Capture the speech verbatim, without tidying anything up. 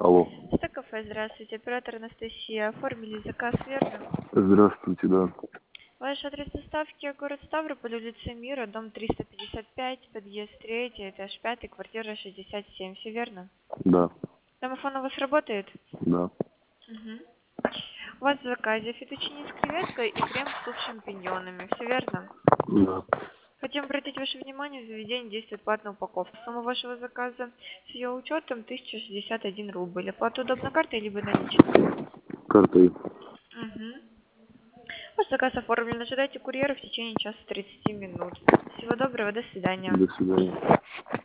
Алло. Стекафе, здравствуйте. Оператор Анастасия. Оформили заказ, верно? Здравствуйте, да. Ваш адрес доставки город Ставрополь, улица Мира, дом триста пятьдесят пять, подъезд третий, этаж пятый, квартира шестьдесят семь. Все верно? Да. Домофон у вас работает? Да. Угу. У вас в заказе фетучини с креветкой и крем-суп с шампиньонами. Все верно? Да. Хотим обратить ваше внимание, в заведении действует платная упаковка. Сумма вашего заказа с ее учетом тысяча шестьдесят один рубль. Оплата удобно картой либо наличными? Картой. Угу. Ваш заказ оформлен. Ожидайте курьера в течение часа тридцати минут. Всего доброго, до свидания. До свидания.